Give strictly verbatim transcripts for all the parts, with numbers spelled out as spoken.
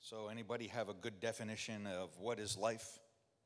So anybody have a good definition of what is life?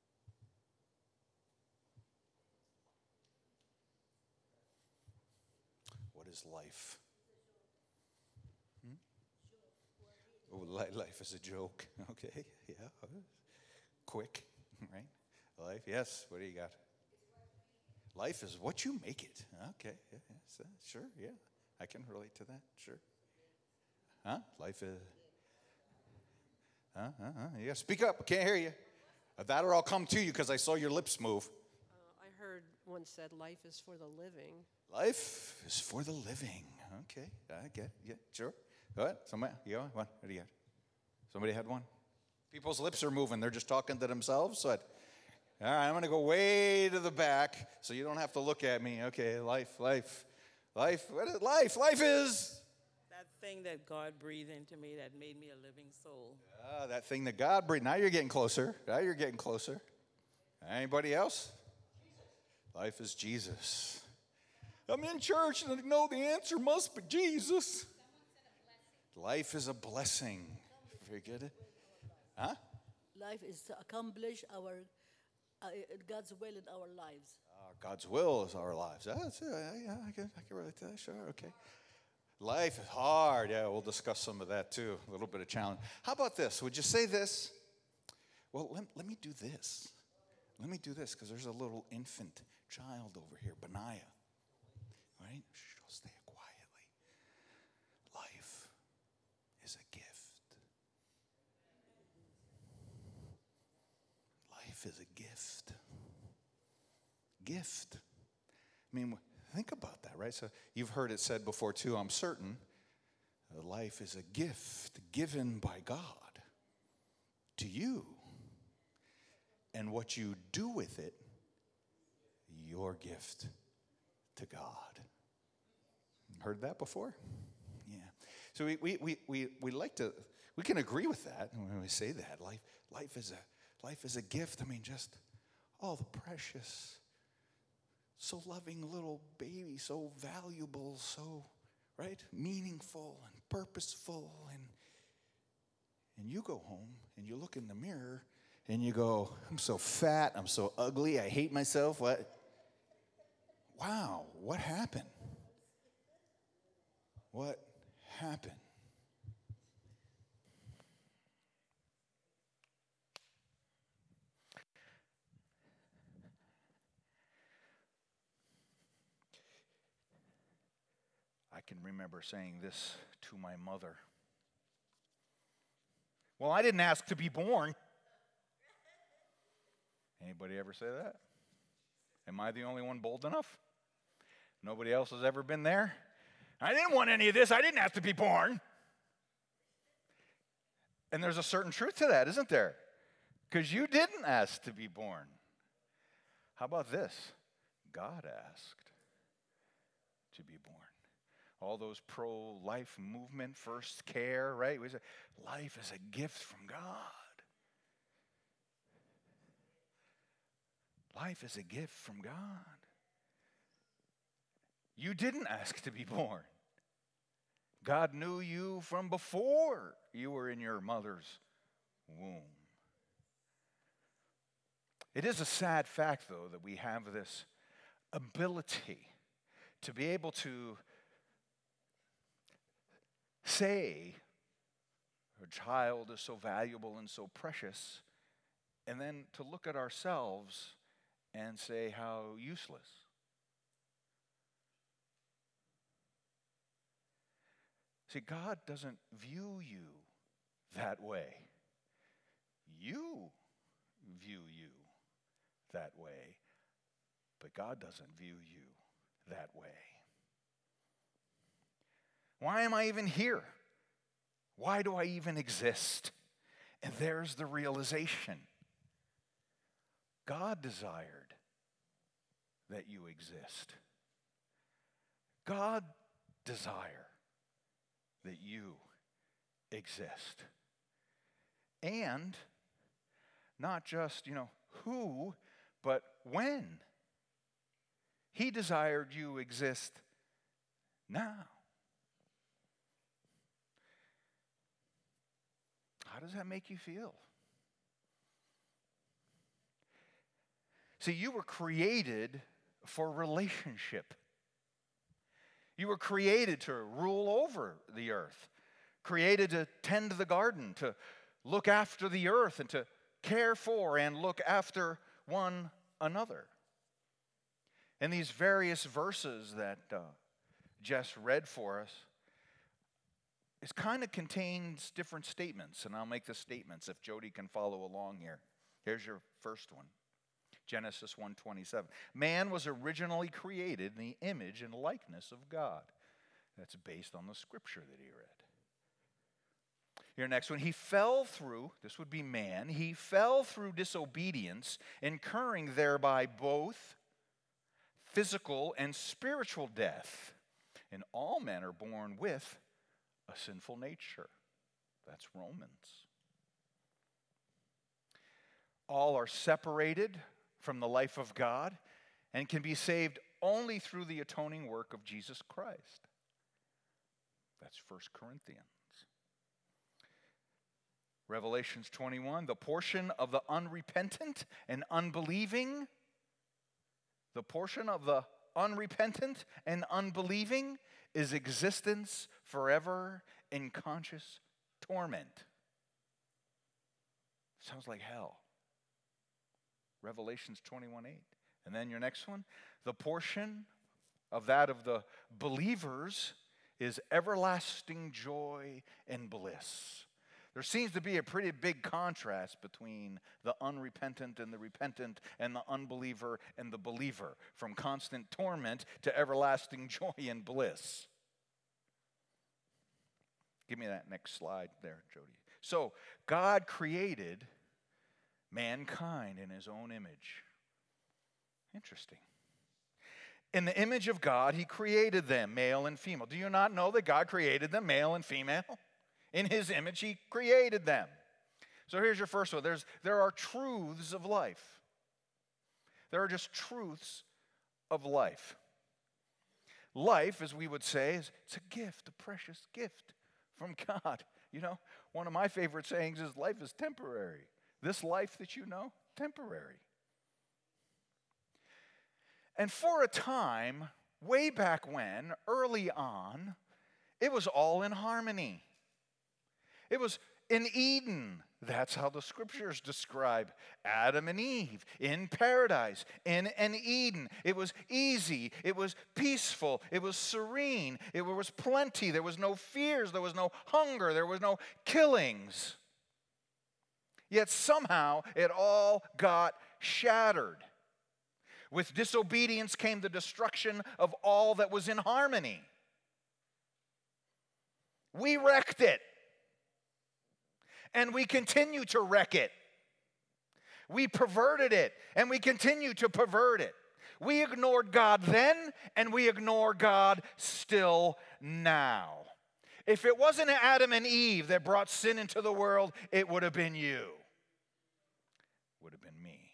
What is life? Hmm? Oh, li- life is a joke. Okay, yeah. Quick, right? Life, yes. What do you got? Life is what you make it. Okay, yeah, yes, uh, sure, yeah. I can relate to that, sure. Huh? Life is... Huh? Huh? Huh? Yeah, speak up. I can't hear you. That or I'll come to you because I saw your lips move. Uh, I heard one said life is for the living. Life is for the living. Okay, I get it. Yeah, sure. Go ahead. Somebody, you got one? What do you got? Somebody had one? People's lips are moving. They're just talking to themselves. So I'd, all right, I'm going to go way to the back so you don't have to look at me. Okay, life, life, life. What is life? Life is... That thing that God breathed into me that made me a living soul. Ah, that thing that God breathed. Now you're getting closer. Now you're getting closer. Anybody else? Life is Jesus. I'm in church and I know the answer must be Jesus. Life is a blessing. Forget it. Huh? Life is to accomplish our uh, God's will in our lives. Uh, God's will is our lives. That's it. Yeah, I can, I can relate to that. Sure, okay. Life is hard. Yeah, we'll discuss some of that too. A little bit of challenge. How about this? Would you say this? Well, let, let me do this. Let me do this because there's a little infant child over here, Benaiah. Right? Shh, I'll stay quietly. Life is a gift. Life is a gift. Gift. I mean, think about that, right? So you've heard it said before too, I'm certain. Uh, life is a gift given by God to you. And what you do with it, your gift to God. Heard that before? Yeah. So we we we we, we like to we can agree with that when we say that. Life life is a life is a gift. I mean, just all the precious, so loving little baby, so valuable, so right, meaningful and purposeful, and and you go home and you look in the mirror and you go, I'm so fat, I'm so ugly, I hate myself. What? Wow, what happened? What happened? I can remember saying this to my mother. Well, I didn't ask to be born. Anybody ever say that? Am I the only one bold enough? Nobody else has ever been there? I didn't want any of this. I didn't have to be born. And there's a certain truth to that, isn't there? Because you didn't ask to be born. How about this? God asked to be born. All those pro-life movement, first care, right? We say, life is a gift from God. Life is a gift from God. You didn't ask to be born. God knew you from before you were in your mother's womb. It is a sad fact, though, that we have this ability to be able to say a child is so valuable and so precious, and then to look at ourselves and say how useless. See, God doesn't view you that way. You view you that way, but God doesn't view you that way. Why am I even here? Why do I even exist? And there's the realization. God desired that you exist. God desired that you exist. And not just, you know, who, but when. He desired you exist now. How does that make you feel? See, you were created for relationship. You were created to rule over the earth, created to tend the garden, to look after the earth, and to care for and look after one another. In these various verses that uh, Jess read for us, it kind of contains different statements, and I'll make the statements if Jody can follow along here. Here's your first one. Genesis one twenty-seven. Man was originally created in the image and likeness of God. That's based on the scripture that he read. Your next one. He fell through, this would be man, he fell through disobedience, incurring thereby both physical and spiritual death. And all men are born with a sinful nature. That's Romans. All are separated from the life of God and can be saved only through the atoning work of Jesus Christ. That's First Corinthians. Revelations twenty-one, the portion of the unrepentant and unbelieving, the portion of the unrepentant and unbelieving is existence forever in conscious torment. Sounds like hell. Revelations twenty-one eight. And then your next one, the portion of that of the believers is everlasting joy and bliss. There seems to be a pretty big contrast between the unrepentant and the repentant and the unbeliever and the believer, from constant torment to everlasting joy and bliss. Give me that next slide there, Jody. So, God created mankind in his own image. Interesting. In the image of God, he created them, male and female. Do you not know that God created them, male and female? In his image, he created them. So here's your first one. There's, there are truths of life. There are just truths of life. Life, as we would say, is it's a gift, a precious gift from God. You know, one of my favorite sayings is life is temporary. This life that you know, temporary. And for a time, way back when, early on, it was all in harmony. It was in Eden. That's how the scriptures describe Adam and Eve in paradise, in an Eden. It was easy. It was peaceful. It was serene. It was plenty. There was no fears. There was no hunger. There was no killings. Yet somehow it all got shattered. With disobedience came the destruction of all that was in harmony. We wrecked it. And we continue to wreck it. We perverted it, and we continue to pervert it. We ignored God then, and we ignore God still now. If it wasn't Adam and Eve that brought sin into the world, it would have been you. Would have been me.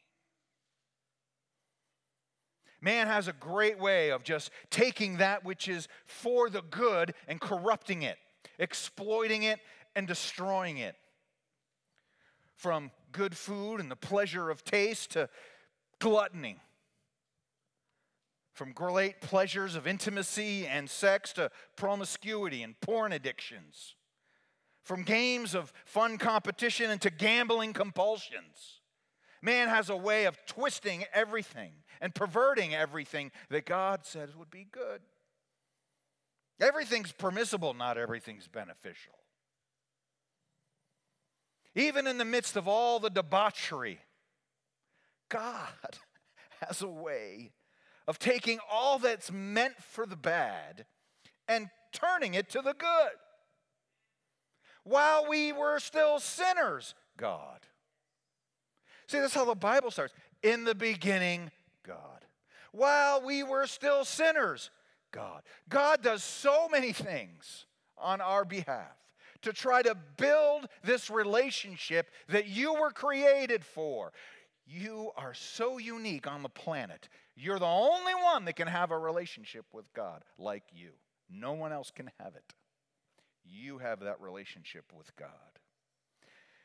Man has a great way of just taking that which is for the good and corrupting it, exploiting it, and destroying it. From good food and the pleasure of taste to gluttony. From great pleasures of intimacy and sex to promiscuity and porn addictions. From games of fun competition into gambling compulsions. Man has a way of twisting everything and perverting everything that God says would be good. Everything's permissible, not everything's beneficial. Even in the midst of all the debauchery, God has a way of taking all that's meant for the bad and turning it to the good. While we were still sinners, God. See, that's how the Bible starts. In the beginning, God. While we were still sinners, God. God does so many things on our behalf to try to build this relationship that you were created for. You are so unique on the planet. You're the only one that can have a relationship with God like you. No one else can have it. You have that relationship with God.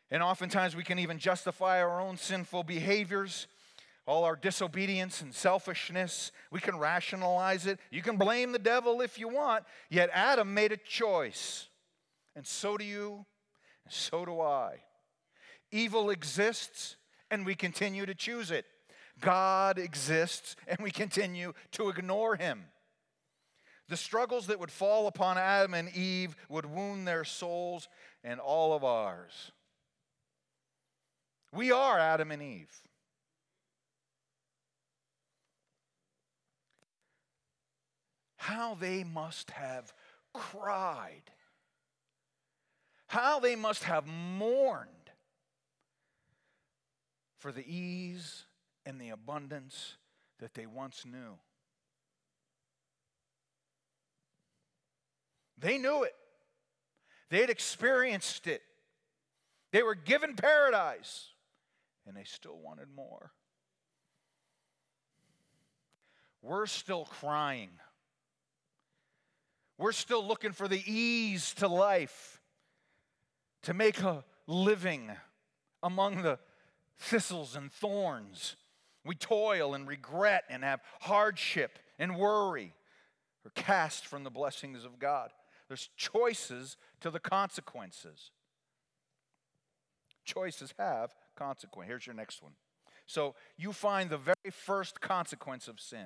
And oftentimes we can even justify our own sinful behaviors, all our disobedience and selfishness. We can rationalize it. You can blame the devil if you want. Yet Adam made a choice. And so do you, and so do I. Evil exists, and we continue to choose it. God exists, and we continue to ignore him. The struggles that would fall upon Adam and Eve would wound their souls and all of ours. We are Adam and Eve. How they must have cried. How they must have mourned for the ease and the abundance that they once knew. They knew it. They had experienced it. They were given paradise, and they still wanted more. We're still crying. We're still looking for the ease to life, to make a living among the thistles and thorns. We toil and regret and have hardship and worry. We're cast from the blessings of God. There's choices to the consequences. Choices have consequence. Here's your next one. So you find the very first consequence of sin.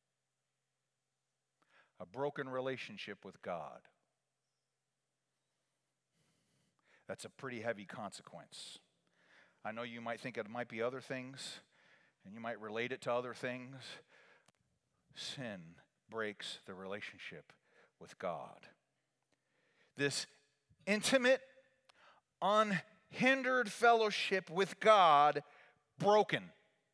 A broken relationship with God. That's a pretty heavy consequence. I know you might think it might be other things, and you might relate it to other things. Sin breaks the relationship with God. This intimate, unhindered fellowship with God broken,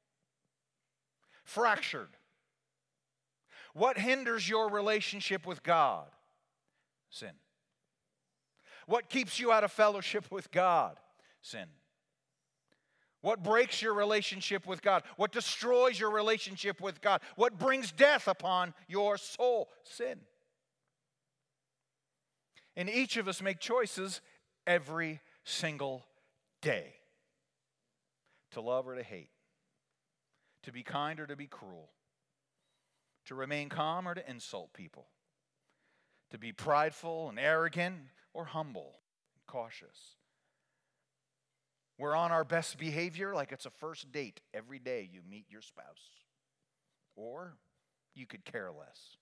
fractured. What hinders your relationship with God? Sin. What keeps you out of fellowship with God? Sin. What breaks your relationship with God? What destroys your relationship with God? What brings death upon your soul? Sin. And each of us make choices every single day. To love or to hate. To be kind or to be cruel. To remain calm or to insult people. To be prideful and arrogant or humble and cautious. We're on our best behavior like it's a first date. Every day you meet your spouse. Or you could care less.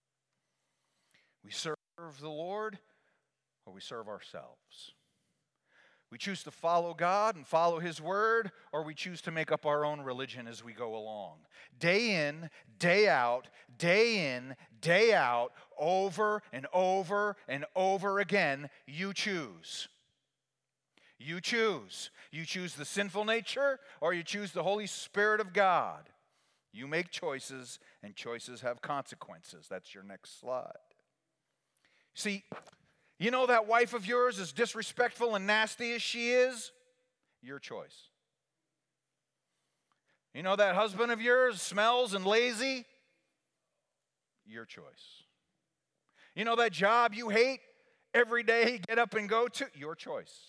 We serve the Lord or we serve ourselves. We choose to follow God and follow His Word, or we choose to make up our own religion as we go along. Day in, day out, day in, day out, over and over and over again, you choose. You choose. You choose the sinful nature, or you choose the Holy Spirit of God. You make choices, and choices have consequences. That's your next slide. See, you know that wife of yours, as disrespectful and nasty as she is? Your choice. You know that husband of yours smells and lazy? Your choice. You know that job you hate every day, get up and go to? Your choice.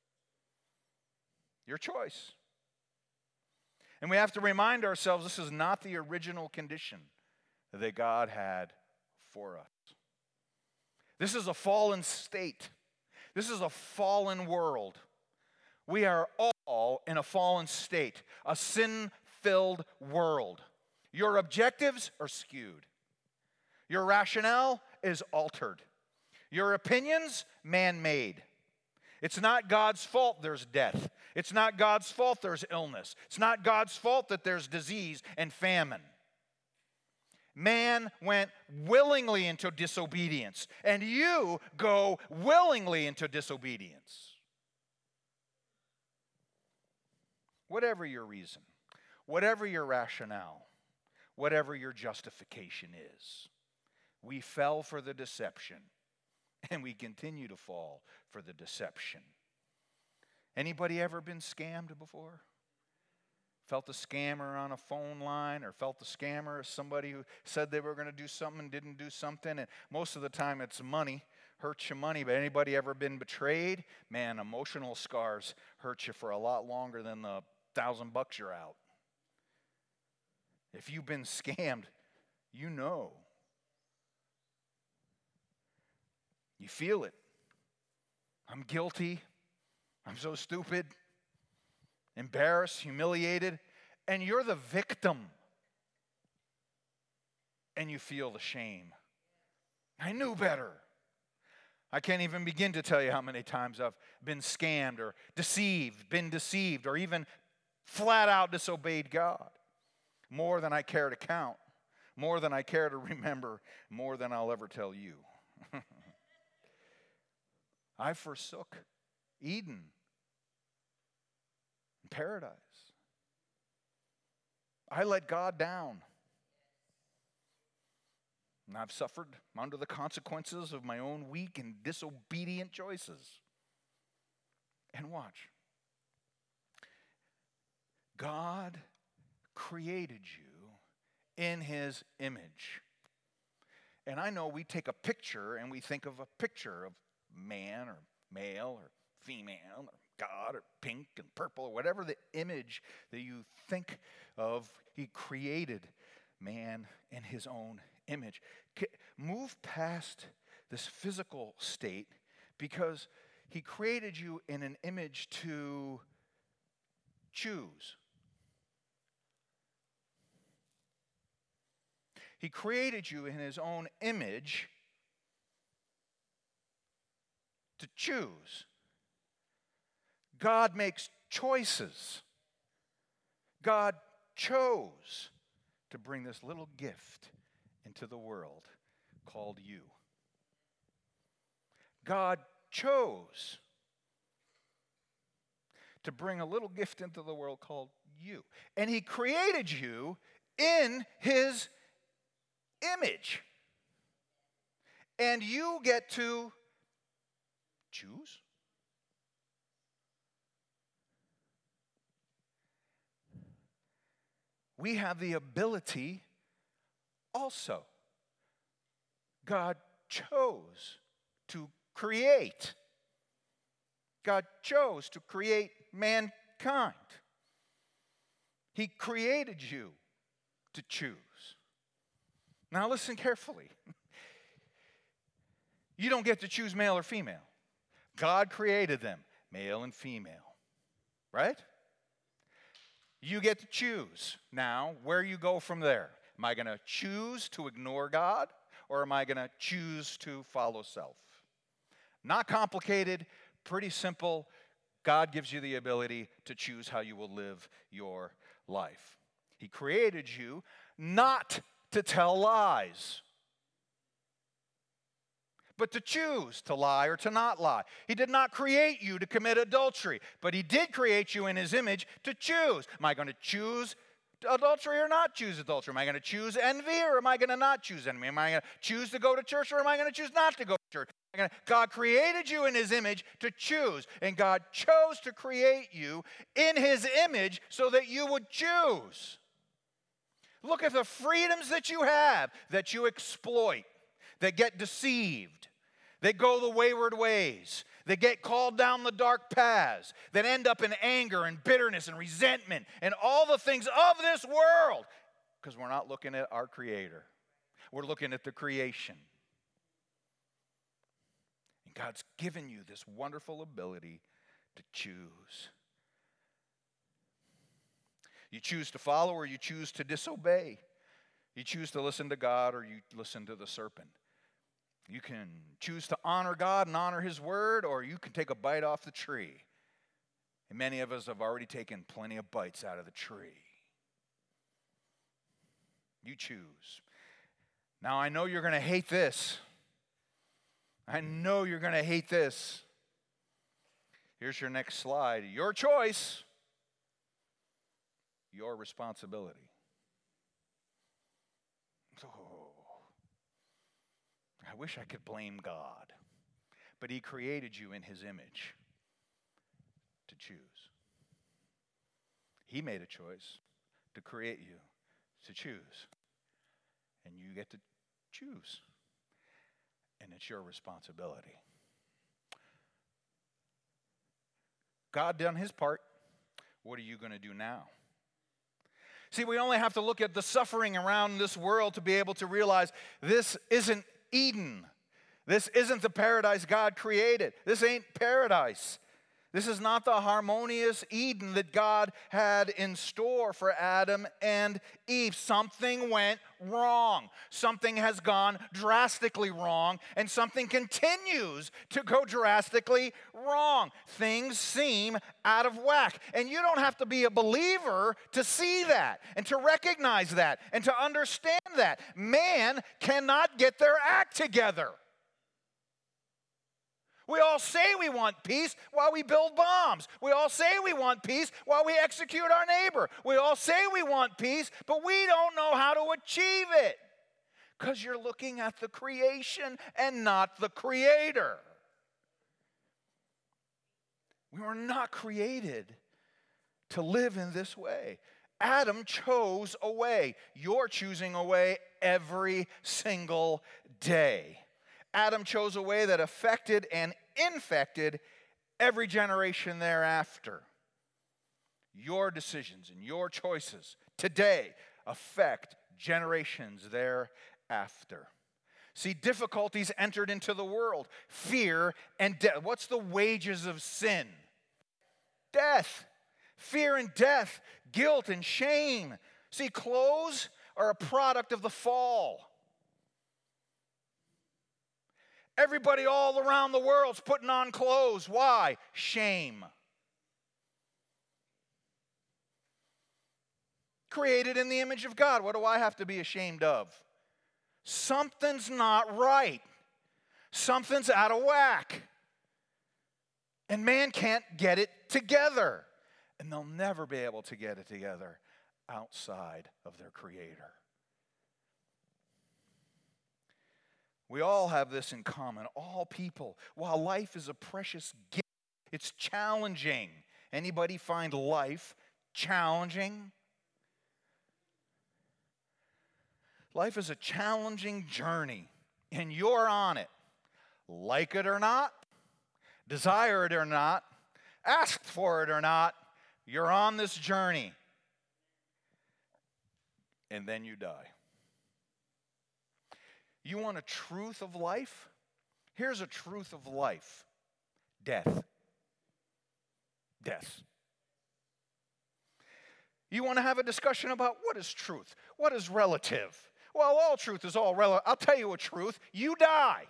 Your choice. And we have to remind ourselves this is not the original condition that God had for us. This is a fallen state. This is a fallen world. We are all in a fallen state, a sin-filled world. Your objectives are skewed. Your rationale is altered. Your opinions, man-made. It's not God's fault there's death. It's not God's fault there's illness. It's not God's fault that there's disease and famine. Man went willingly into disobedience, and you go willingly into disobedience. Whatever your reason, whatever your rationale, whatever your justification is, we fell for the deception, and we continue to fall for the deception. Anybody ever been scammed before? Felt a scammer on a phone line, or felt a scammer as somebody who said they were going to do something and didn't do something? And most of the time it's money hurts your money, but anybody ever been betrayed? Man, emotional scars hurt you for a lot longer than the thousand bucks you're out. If you've been scammed, you know. You feel it. I'm guilty. I'm so stupid, embarrassed, humiliated, and you're the victim. And you feel the shame. I knew better. I can't even begin to tell you how many times I've been scammed or deceived, been deceived, or even flat out disobeyed God. More than I care to count, more than I care to remember, more than I'll ever tell you. I forsook Eden, paradise. I let God down. And I've suffered under the consequences of my own weak and disobedient choices. And watch. God created you in His image. And I know we take a picture and we think of a picture of man or male or female or God or pink and purple or whatever the image that you think of. He created man in His own image. Move past this physical state because He created you in an image to choose. He created you in His own image to choose. God makes choices. God chose to bring this little gift into the world called you. God chose to bring a little gift into the world called you. And He created you in His image. And you get to choose. We have the ability also. God chose to create. God chose to create mankind. He created you to choose. Now listen carefully. You don't get to choose male or female. God created them, male and female. Right? You get to choose now where you go from there. Am I going to choose to ignore God, or am I going to choose to follow self? Not complicated, pretty simple. God gives you the ability to choose how you will live your life. He created you not to tell lies, but to choose to lie or to not lie. He did not create you to commit adultery, but He did create you in His image to choose. Am I going to choose adultery or not choose adultery? Am I going to choose envy or am I going to not choose envy? Am I going to choose to go to church or am I going to choose not to go to church? God created you in His image to choose, and God chose to create you in His image so that you would choose. Look at the freedoms that you have that you exploit, that get deceived, that go the wayward ways, that get called down the dark paths, that end up in anger and bitterness and resentment and all the things of this world, because we're not looking at our Creator. We're looking at the creation. And God's given you this wonderful ability to choose. You choose to follow or you choose to disobey. You choose to listen to God or you listen to the serpent. You can choose to honor God and honor His word, or you can take a bite off the tree. And many of us have already taken plenty of bites out of the tree. You choose. Now, I know you're going to hate this. I know you're going to hate this. Here's your next slide. Your choice, your responsibility. Oh, I wish I could blame God, but He created you in His image to choose. He made a choice to create you to choose, and you get to choose. and it's your responsibility. God done his part. What are you going to do now? See, we only have to look at the suffering around this world to be able to realize this isn't Eden. This isn't the paradise God created. This ain't paradise. This is not the harmonious Eden that God had in store for Adam and Eve. Something went wrong. Something has gone drastically wrong, and something continues to go drastically wrong. Things seem out of whack, and you don't have to be a believer to see that and to recognize that and to understand that. Man cannot get their act together. We all say we want peace while we build bombs. We all say we want peace while we execute our neighbor. We all say we want peace, but we don't know how to achieve it because you're looking at the creation and not the creator. We were not created to live in this way. Adam chose a way. You're choosing a way every single day. Adam chose a way that affected and infected every generation thereafter. Your decisions and your choices today affect generations thereafter. See, difficulties entered into the world. Fear and death. What's the wages of sin? Death. Fear and death. Guilt and shame. See, clothes are a product of the fall. Everybody all around the world's putting on clothes. Why? Shame. Created in the image of God. What do I have to be ashamed of? Something's not right. Something's out of whack. And man can't get it together. And they'll never be able to get it together outside of their Creator. We all have this in common. All people, while life is a precious gift, it's challenging. Anybody find life challenging? Life is a challenging journey, and you're on it. Like it or not, desire it or not, ask for it or not, you're on this journey. And then you die. You want a truth of life? Here's a truth of life. Death. Death. You want to have a discussion about what is truth? What is relative? Well, all truth is all relative. I'll tell you a truth. You die.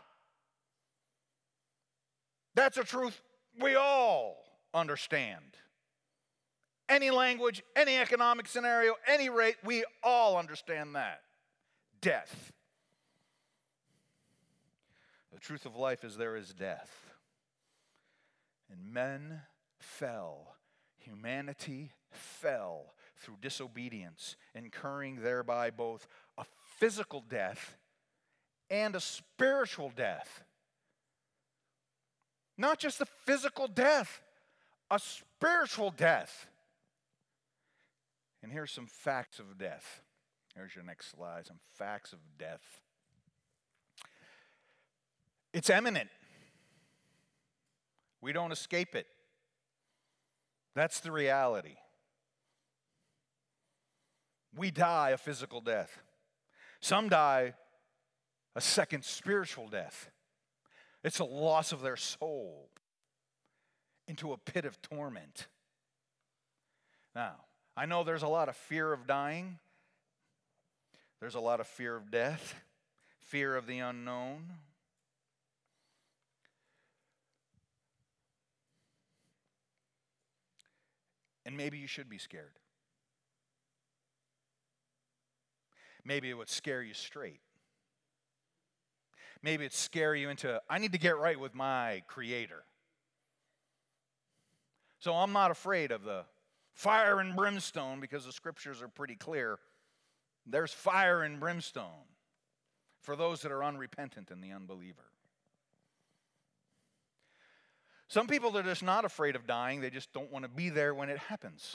That's a truth we all understand. Any language, any economic scenario, any rate, we all understand that. Death. The truth of life is there is death. And men fell. Humanity fell through disobedience, incurring thereby both a physical death and a spiritual death. Not just a physical death, a spiritual death. And here's some facts of death. Here's your next slide, some facts of death. It's imminent. We don't escape it. That's the reality. We die a physical death. Some die a second spiritual death. It's a loss of their soul into a pit of torment. Now, I know there's a lot of fear of dying. There's a lot of fear of death, fear of the unknown. And maybe you should be scared. Maybe it would scare you straight. Maybe it'd scare you into, I need to get right with my Creator. So I'm not afraid of the fire and brimstone because the scriptures are pretty clear. There's fire and brimstone for those that are unrepentant and the unbeliever. Some people are just not afraid of dying. They just don't want to be there when it happens.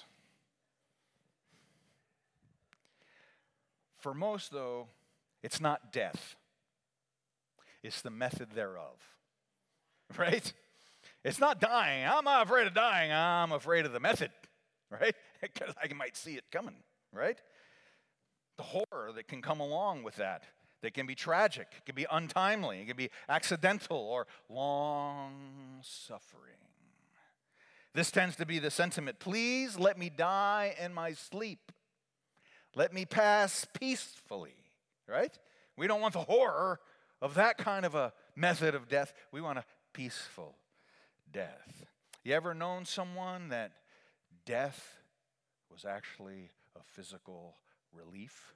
For most, though, it's not death. It's the method thereof, right? It's not dying. I'm not afraid of dying. I'm afraid of the method, right? Because I might see it coming, right? The horror that can come along with that, that can be tragic, it can be untimely, it can be accidental or long-suffering. This tends to be the sentiment, please let me die in my sleep. Let me pass peacefully, right? We don't want the horror of that kind of a method of death. We want a peaceful death. You ever known someone that death was actually a physical relief?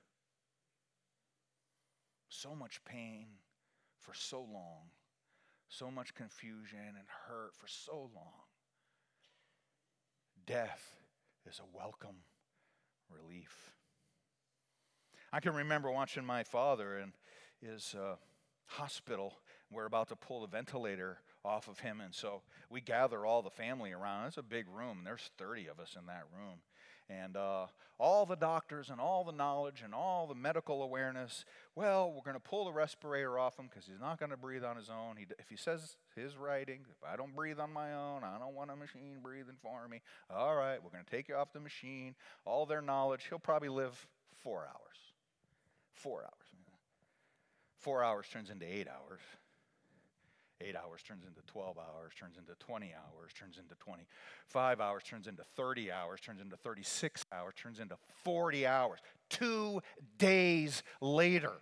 So much pain for so long, so much confusion and hurt for so long. Death is a welcome relief. I can remember watching my father in his uh, hospital. We're about to pull the ventilator off of him, and so we gather all the family around. It's a big room, and there's thirty of us in that room. And uh, all the doctors and all the knowledge and all the medical awareness, well, we're going to pull the respirator off him because he's not going to breathe on his own. He, if he says his writing, if I don't breathe on my own, I don't want a machine breathing for me. All right, we're going to take you off the machine. All their knowledge, he'll probably live four hours. Four hours. Four hours turns into eight hours. Eight hours turns into twelve hours, turns into twenty hours, turns into twenty-five hours, turns into thirty hours, turns into thirty-six hours, turns into forty hours. Two days later,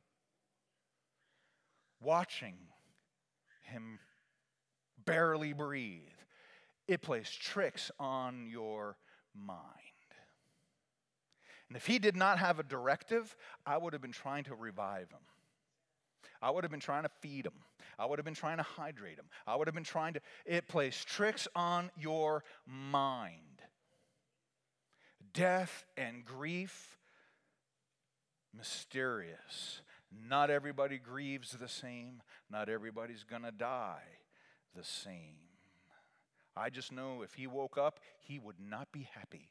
watching him barely breathe, it plays tricks on your mind. And if he did not have a directive, I would have been trying to revive him. I would have been trying to feed him. I would have been trying to hydrate him. I would have been trying to, it plays tricks on your mind. Death and grief, mysterious. Not everybody grieves the same. Not everybody's going to die the same. I just know if he woke up, he would not be happy.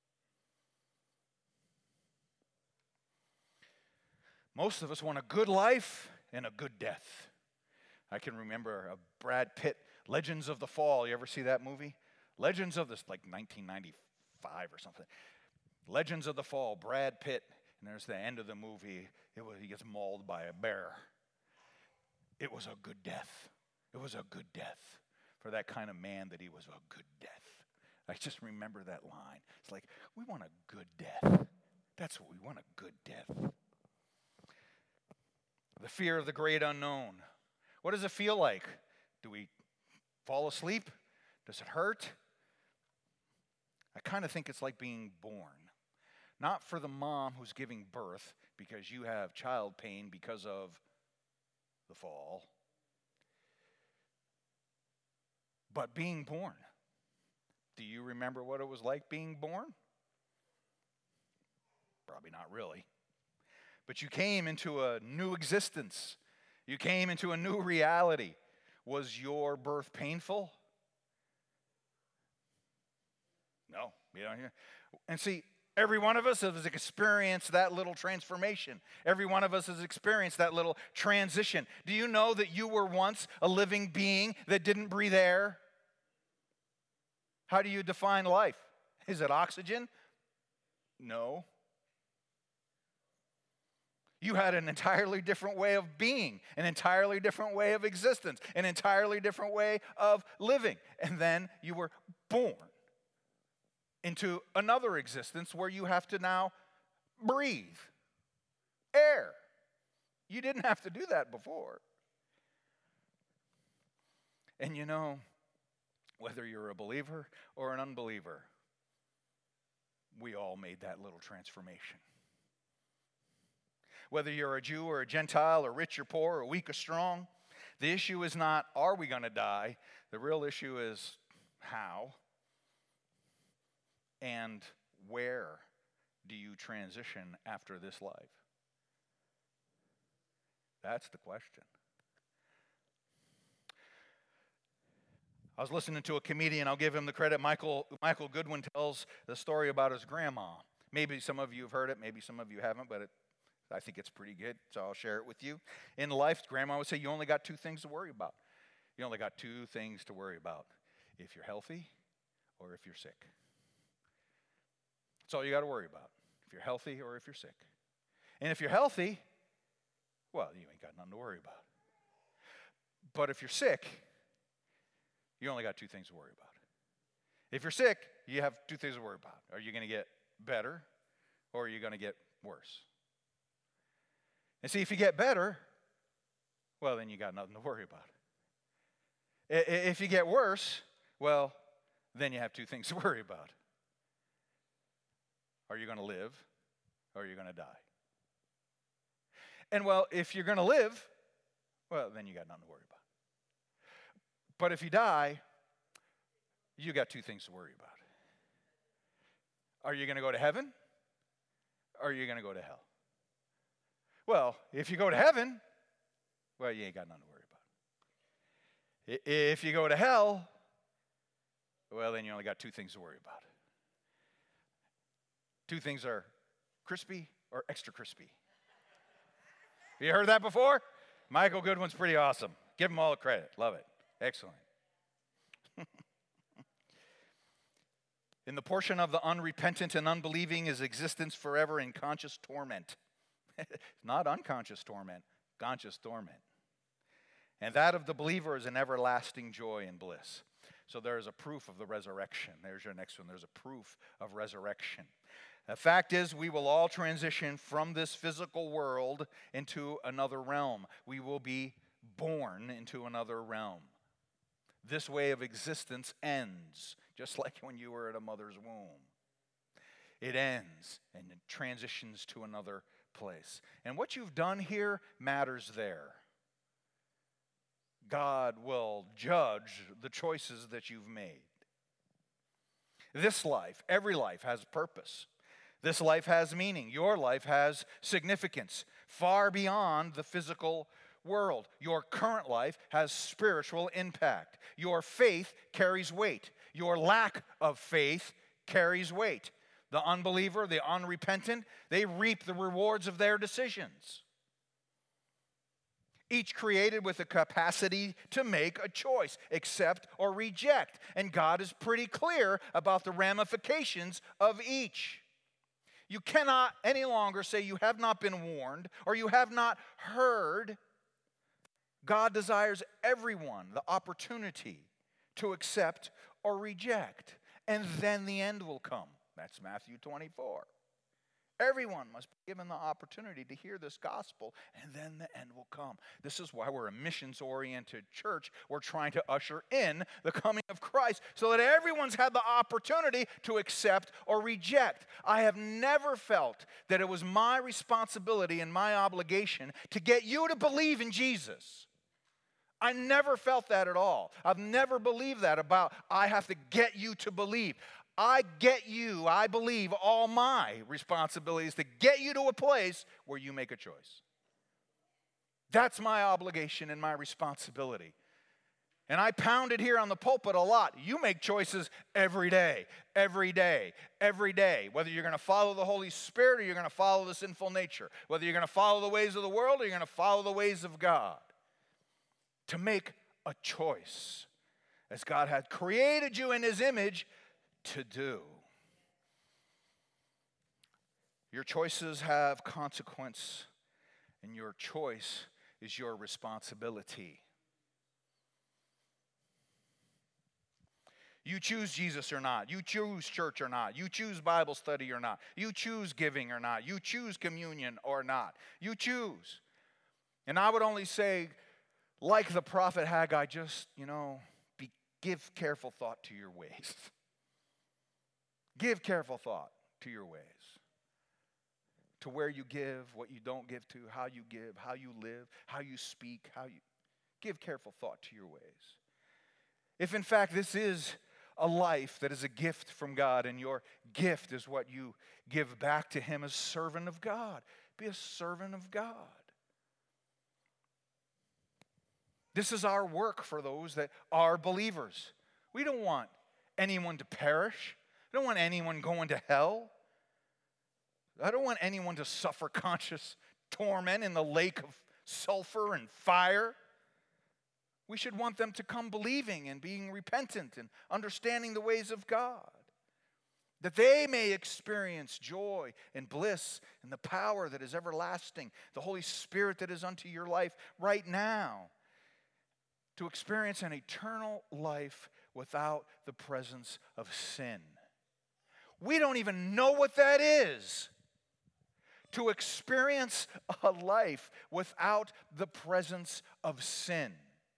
Most of us want a good life and a good death. I can remember a Brad Pitt, Legends of the Fall. You ever see that movie? Legends of this, like nineteen ninety-five or something. Legends of the Fall, Brad Pitt. And there's the end of the movie. It was, he gets mauled by a bear. It was a good death. It was a good death. For that kind of man that he was a good death. I just remember that line. It's like, we want a good death. That's what we want, a good death. The fear of the great unknown. What does it feel like? Do we fall asleep? Does it hurt? I kind of think it's like being born. Not for the mom who's giving birth because you have child pain because of the fall, but being born. Do you remember what it was like being born? Probably not really. But you came into a new existence. You came into a new reality. Was your birth painful? No. You don't hear. And see, every one of us has experienced that little transformation. Every one of us has experienced that little transition. Do you know that you were once a living being that didn't breathe air? How do you define life? Is it oxygen? No. You had an entirely different way of being, an entirely different way of existence, an entirely different way of living. And then you were born into another existence where you have to now breathe air. You didn't have to do that before. And you know, whether you're a believer or an unbeliever, we all made that little transformation. Whether you're a Jew or a Gentile or rich or poor or weak or strong, the issue is not, are we going to die? The real issue is how and where do you transition after this life? That's the question. I was listening to a comedian, I'll give him the credit. Michael, Michael Goodwin tells the story about his grandma. Maybe some of you have heard it, maybe some of you haven't, but it I think it's pretty good, so I'll share it with you. In life, Grandma would say, you only got two things to worry about. You only got two things to worry about. If you're healthy or if you're sick. That's all you got to worry about. If you're healthy or if you're sick. And if you're healthy, well, you ain't got nothing to worry about. But if you're sick, you only got two things to worry about. If you're sick, you have two things to worry about. Are you going to get better or are you going to get worse? And see, if you get better, well, then you got nothing to worry about. If you get worse, well, then you have two things to worry about. Are you going to live or are you going to die? And well, if you're going to live, well, then you got nothing to worry about. But if you die, you got two things to worry about. Are you going to go to heaven or are you going to go to hell? Well, if you go to heaven, well, you ain't got nothing to worry about. If you go to hell, well, then you only got two things to worry about. Two things are crispy or extra crispy. Have you heard that before? Michael Goodwin's pretty awesome. Give him all the credit. Love it. Excellent. In the portion of the unrepentant and unbelieving is existence forever in conscious torment. Not unconscious torment, conscious torment. And that of the believer is an everlasting joy and bliss. So there is a proof of the resurrection. There's your next one. There's a proof of resurrection. The fact is, we will all transition from this physical world into another realm. We will be born into another realm. This way of existence ends, just like when you were at a mother's womb. It ends and it transitions to another place. And what you've done here matters there. God will judge the choices that you've made. This life, every life, has purpose. This life has meaning. Your life has significance far beyond the physical world. Your current life has spiritual impact. Your faith carries weight. Your lack of faith carries weight. The unbeliever, the unrepentant, they reap the rewards of their decisions. Each created with the capacity to make a choice, accept or reject. And God is pretty clear about the ramifications of each. You cannot any longer say you have not been warned or you have not heard. God desires everyone the opportunity to accept or reject. And then the end will come. That's Matthew twenty-four. Everyone must be given the opportunity to hear this gospel, and then the end will come. This is why we're a missions-oriented church. We're trying to usher in the coming of Christ so that everyone's had the opportunity to accept or reject. I have never felt that it was my responsibility and my obligation to get you to believe in Jesus. I never felt that at all. I've never believed that about I have to get you to believe. I get you, I believe, all my responsibilities to get you to a place where you make a choice. That's my obligation and my responsibility. And I pound it here on the pulpit a lot. You make choices every day, every day, every day. Whether you're going to follow the Holy Spirit or you're going to follow the sinful nature. Whether you're going to follow the ways of the world or you're going to follow the ways of God. To make a choice. As God had created you in His image to do. Your choices have consequence, and your choice is your responsibility. You choose Jesus or not. You choose church or not. You choose Bible study or not. You choose giving or not. You choose communion or not. You choose. And I would only say, like the prophet Haggai, just, you know, be, give careful thought to your ways. Give careful thought to your ways. To where you give, what you don't give to, how you give, how you live, how you speak, how you... Give careful thought to your ways. If in fact this is a life that is a gift from God and your gift is what you give back to Him as servant of God, be a servant of God. This is our work for those that are believers. We don't want anyone to perish. I don't want anyone going to hell. I don't want anyone to suffer conscious torment in the lake of sulfur and fire. We should want them to come believing and being repentant and understanding the ways of God, that they may experience joy and bliss and the power that is everlasting, the Holy Spirit that is unto your life right now, to experience an eternal life without the presence of sin. We don't even know what that is. To experience a life without the presence of sin.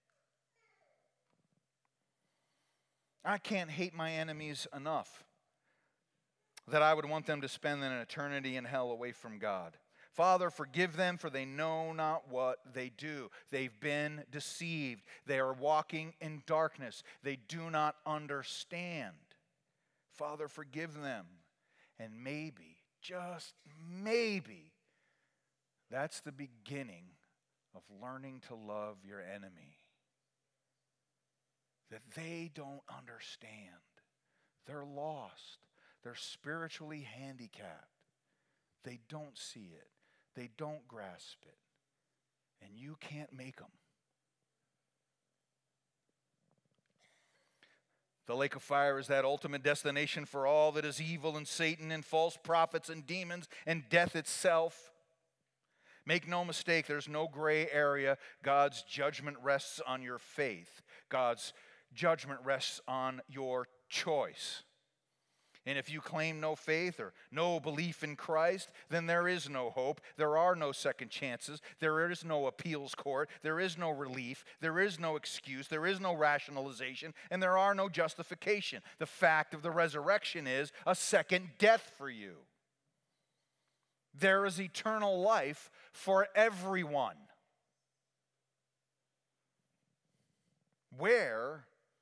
I can't hate my enemies enough that I would want them to spend an eternity in hell away from God. Father, forgive them, for they know not what they do. They've been deceived. They are walking in darkness. They do not understand. Father, forgive them. And maybe, just maybe, that's the beginning of learning to love your enemy. That they don't understand. They're lost. They're spiritually handicapped. They don't see it. They don't grasp it. And you can't make them. The lake of fire is that ultimate destination for all that is evil and Satan and false prophets and demons and death itself. Make no mistake, there's no gray area. God's judgment rests on your faith. God's judgment rests on your choice. And if you claim no faith or no belief in Christ, then there is no hope. There are no second chances. There is no appeals court. There is no relief. There is no excuse. There is no rationalization. And there are no justification. The fact of the resurrection is a second death for you. There is eternal life for everyone. Where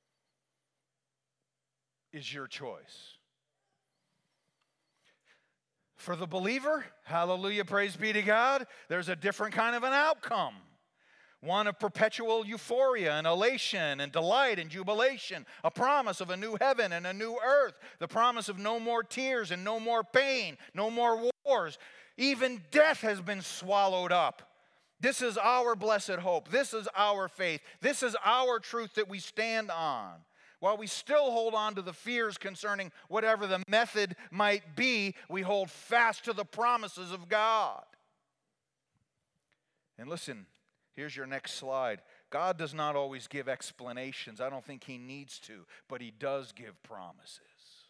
is your choice? For the believer, hallelujah, praise be to God, there's a different kind of an outcome. One of perpetual euphoria and elation and delight and jubilation. A promise of a new heaven and a new earth. The promise of no more tears and no more pain, no more wars. Even death has been swallowed up. This is our blessed hope. This is our faith. This is our truth that we stand on. While we still hold on to the fears concerning whatever the method might be, we hold fast to the promises of God. And listen, here's your next slide. God does not always give explanations. I don't think he needs to, but he does give promises.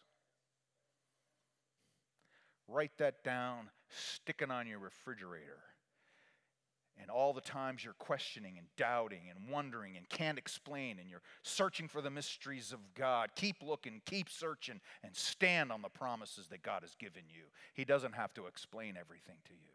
Write that down, stick it on your refrigerator. And all the times you're questioning and doubting and wondering and can't explain and you're searching for the mysteries of God, keep looking, keep searching, and stand on the promises that God has given you. He doesn't have to explain everything to you.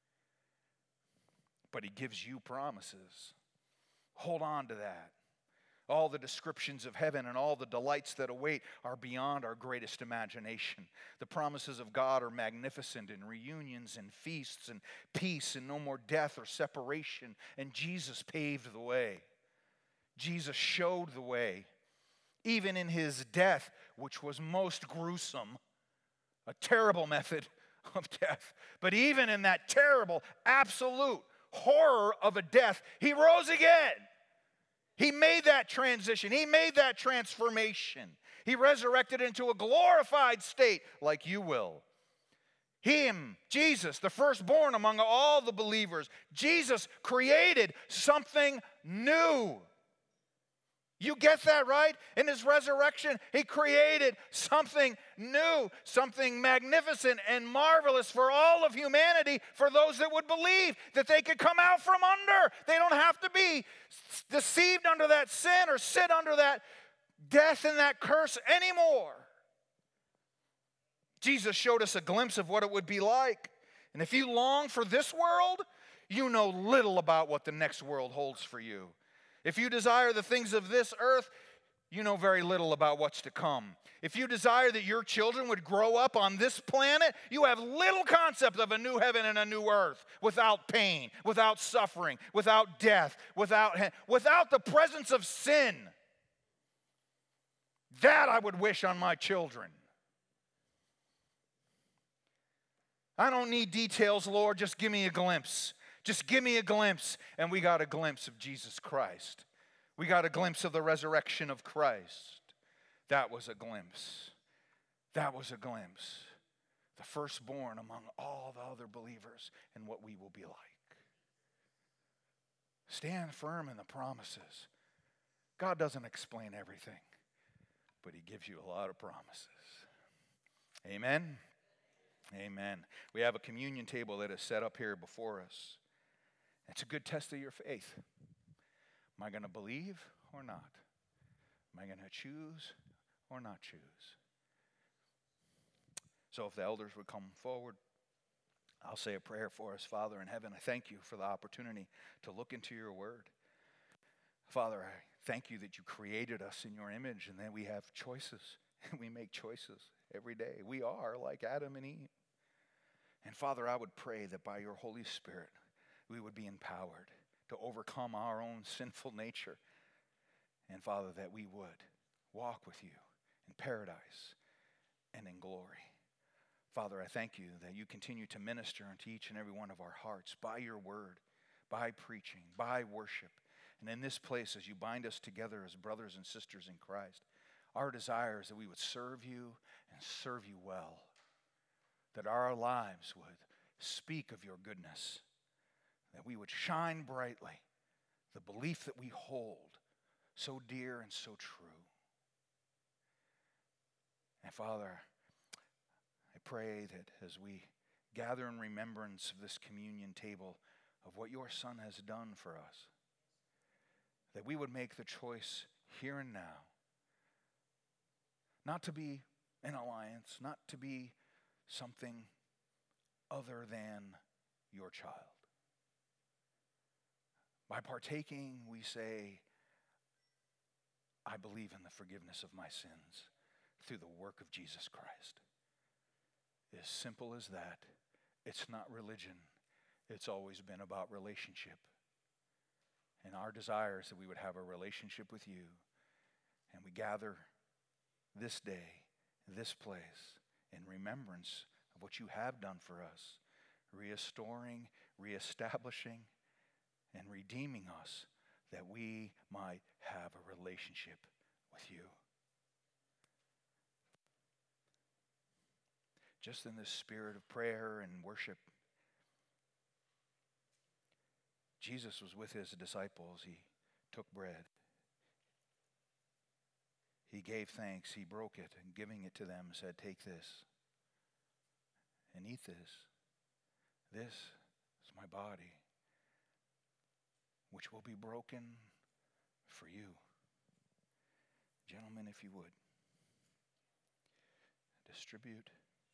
But he gives you promises. Hold on to that. All the descriptions of heaven and all the delights that await are beyond our greatest imagination. The promises of God are magnificent in reunions and feasts and peace and no more death or separation. And Jesus paved the way. Jesus showed the way. Even in his death, which was most gruesome, a terrible method of death. But even in that terrible, absolute horror of a death, he rose again. He made that transition. He made that transformation. He resurrected into a glorified state like you will. Him, Jesus, the firstborn among all the believers. Jesus created something new. You get that, right? In his resurrection, he created something new, something magnificent and marvelous for all of humanity, for those that would believe that they could come out from under. They don't have to be deceived under that sin or sit under that death and that curse anymore. Jesus showed us a glimpse of what it would be like. And if you long for this world, you know little about what the next world holds for you. If you desire the things of this earth, you know very little about what's to come. If you desire that your children would grow up on this planet, you have little concept of a new heaven and a new earth without pain, without suffering, without death, without, without the presence of sin. That I would wish on my children. I don't need details, Lord. Just give me a glimpse. Just give me a glimpse. And we got a glimpse of Jesus Christ. We got a glimpse of the resurrection of Christ. That was a glimpse. That was a glimpse. The firstborn among all the other believers and what we will be like. Stand firm in the promises. God doesn't explain everything, but he gives you a lot of promises. Amen? Amen. We have a communion table that is set up here before us. It's a good test of your faith. Am I going to believe or not? Am I going to choose or not choose? So if the elders would come forward, I'll say a prayer for us. Father in heaven, I thank you for the opportunity to look into your word. Father, I thank you that you created us in your image and that we have choices. We make choices every day. We are like Adam and Eve. And Father, I would pray that by your Holy Spirit, we would be empowered to overcome our own sinful nature. And Father, that we would walk with you in paradise and in glory. Father, I thank you that you continue to minister into each and every one of our hearts by your word, by preaching, by worship. And in this place, as you bind us together as brothers and sisters in Christ, our desire is that we would serve you and serve you well, that our lives would speak of your goodness, that we would shine brightly the belief that we hold so dear and so true. And Father, I pray that as we gather in remembrance of this communion table of what your Son has done for us, that we would make the choice here and now not to be an alliance, not to be something other than your child. By partaking, we say, I believe in the forgiveness of my sins through the work of Jesus Christ. As simple as that. It's not religion. It's always been about relationship. And our desire is that we would have a relationship with you. And we gather this day, this place, in remembrance of what you have done for us, restoring, reestablishing, and redeeming us, that we might have a relationship with you. Just in this spirit of prayer and worship, Jesus was with his disciples. He took bread. He gave thanks. He broke it, and giving it to them said, take this and eat this. This is my body, which will be broken for you. Gentlemen, if you would, distribute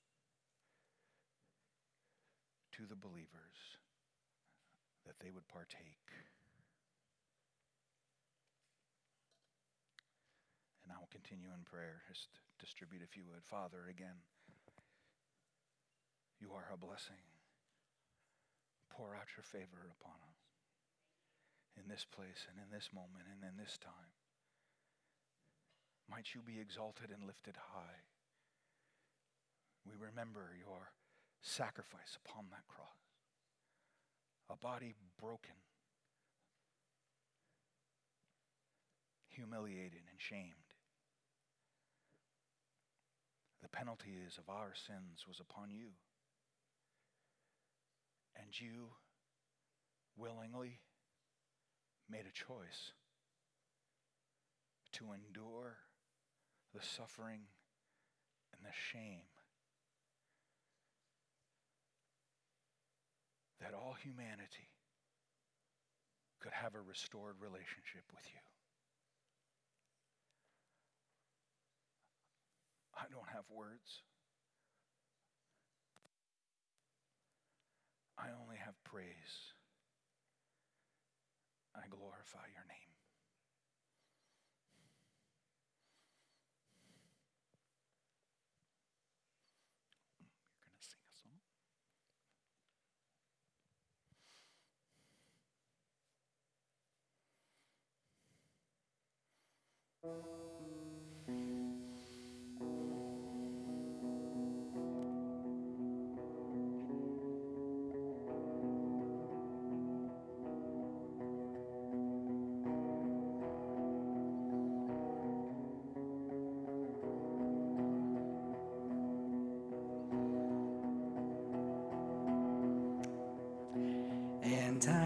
to the believers that they would partake. And I will continue in prayer. Just distribute if you would. Father, again, you are a blessing. Pour out your favor upon us in this place and in this moment and in this time. Might you be exalted and lifted high. We remember your sacrifice upon that cross. A body broken, humiliated and shamed. The penalties of our sins was upon you. And you willingly made a choice to endure the suffering and the shame that all humanity could have a restored relationship with you. I don't have words. I only have praise. I glorify your name. You're going to sing a song?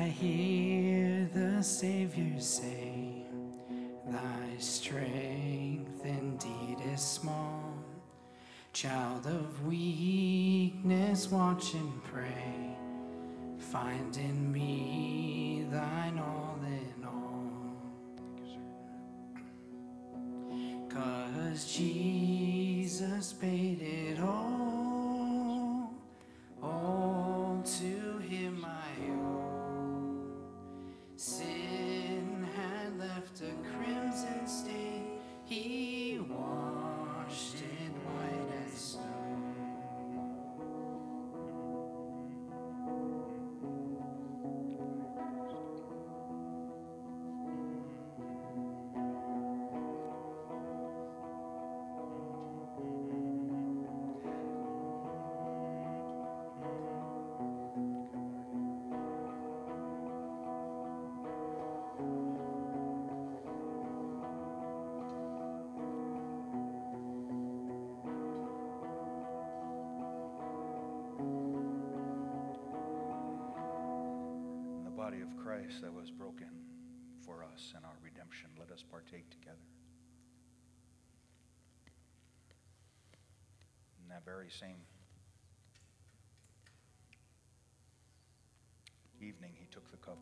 hear the Savior say, thy strength indeed is small. Child of weakness, watch and pray. Find in me thine all in all. 'Cause Jesus paid it all. All to him I owe. Sin had left a crimson stain. He washed it white as snow. Body of Christ that was broken for us and our redemption. Let us partake together. In that very same evening, he took the cup,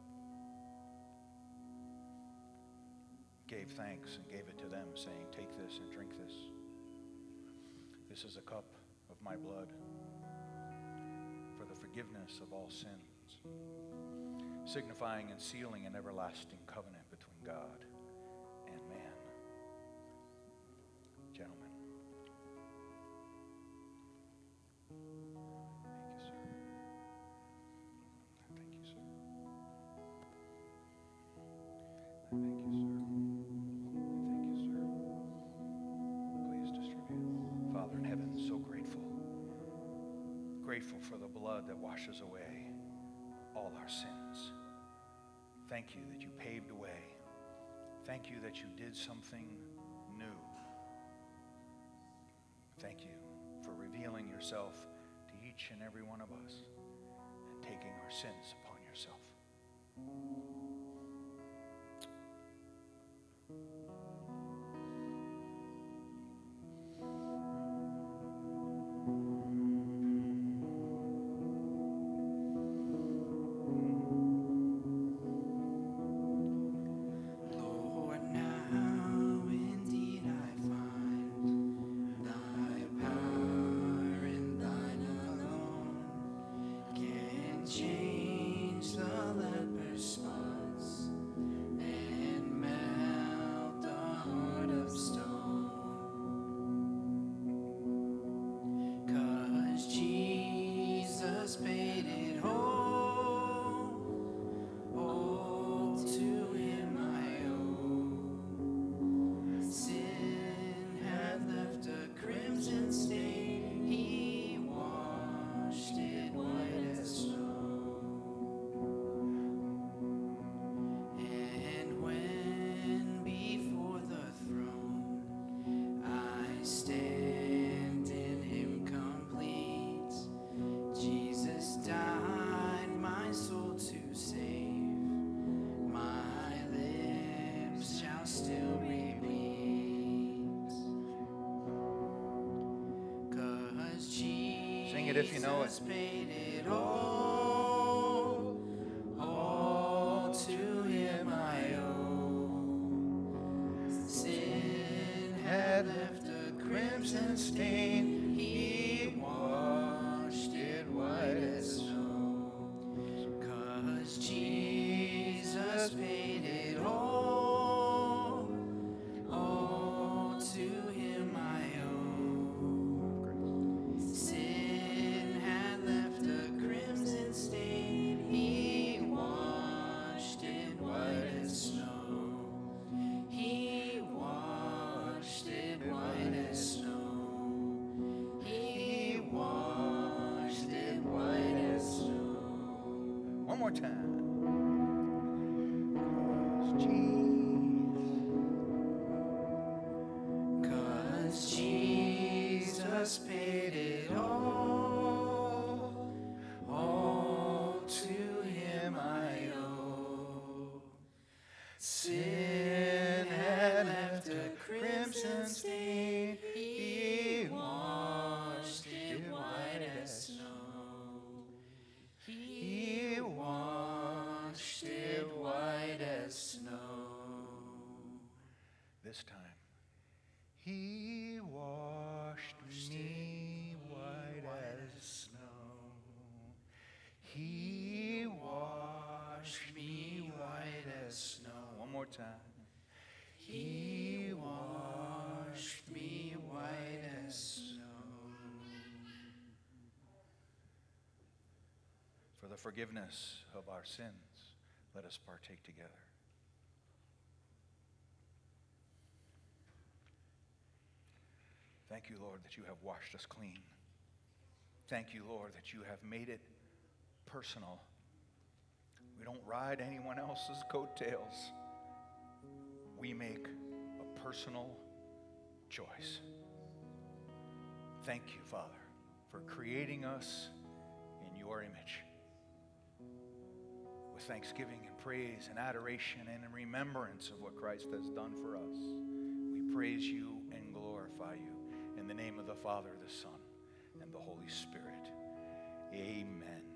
gave thanks, and gave it to them, saying, take this and drink this. This is a cup of my blood for the forgiveness of all sins, signifying and sealing an everlasting covenant between God and man. Gentlemen. Thank you, sir. Thank you, sir. Thank you, sir. Thank you, sir. Please distribute. Father in heaven, so grateful. Grateful for the blood that washes away all our sins. Thank you that you paved a way. Thank you that you did something new. Thank you for revealing yourself to each and every one of us and taking our sins upon yourself. If you know it. Paid it all, all to him I owe. Sin had left a crimson stain. He washed it white as snow. 'Cause Jesus paid it all, all to him I owe. Sin had left a crimson stain. He washed it white as snow. He washed it white as snow. He washed it white as snow. One more time. 'Cause Jesus paid it all, all to him I owe. This time. He washed me white as snow. He washed me white as snow. One more time. He washed me white as snow. For the forgiveness of our sins, let us partake together. Thank you, Lord, that you have washed us clean. Thank you, Lord, that you have made it personal. We don't ride anyone else's coattails. We make a personal choice. Thank you, Father, for creating us in your image. With thanksgiving and praise and adoration and in remembrance of what Christ has done for us, we praise you and glorify you. In the name of the Father, the Son, and the Holy Spirit. Amen.